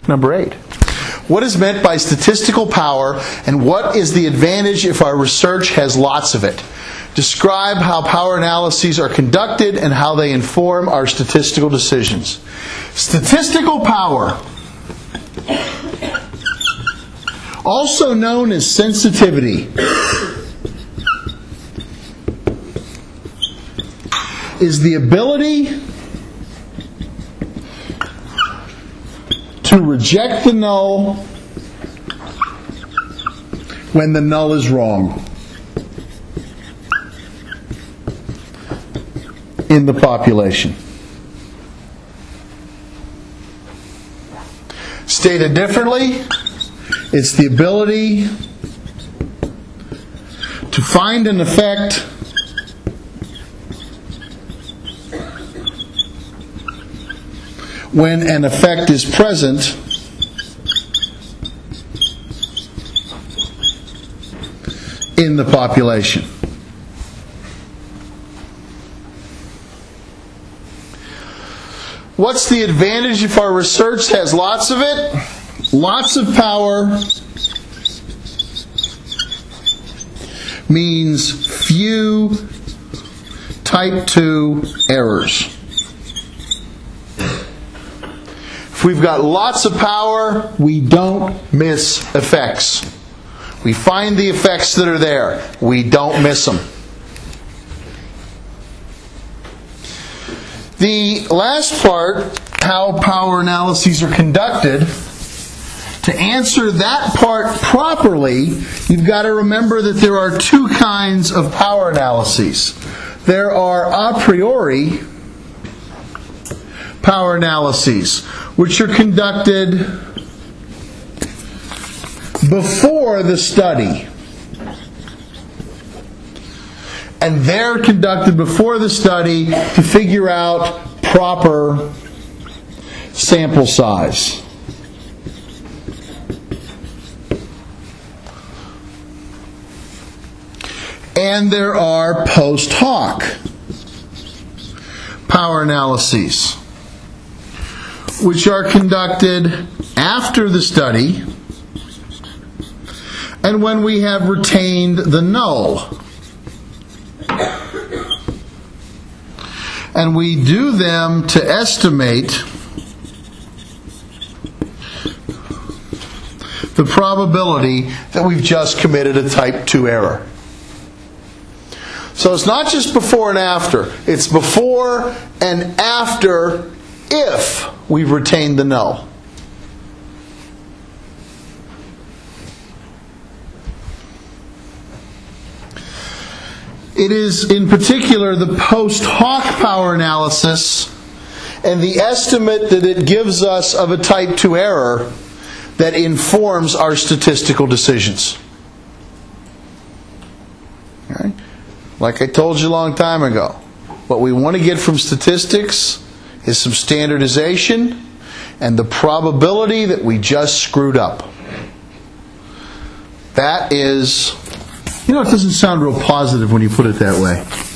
Number 8. What is meant by statistical power, and what is the advantage if our research has lots of it? Describe how power analyses are conducted and how they inform our statistical decisions. Statistical power, also known as sensitivity, is the ability to reject the null when the null is wrong in the population. Stated differently, it's the ability to find an effect when an effect is present in the population. What's the advantage if our research has lots of it? Lots of power means few type 2 errors. If we've got lots of power, we don't miss effects. We find the effects that are there. We don't miss them. The last part, how power analyses are conducted, to answer that part properly, you've got to remember that there are two kinds of power analyses. There are a priori power analyses, which are conducted before the study. And they're conducted before the study to figure out proper sample size. And there are post hoc power analyses, which are conducted after the study and when we have retained the null. And we do them to estimate the probability that we've just committed a type 2 error. So it's not just before and after. It's before and after if we've retained the null. It is in particular the post hoc power analysis and the estimate that it gives us of a type 2 error that informs our statistical decisions. Okay? Like I told you a long time ago, what we want to get from statistics is some standardization and the probability that we just screwed up. That is, it doesn't sound real positive when you put it that way.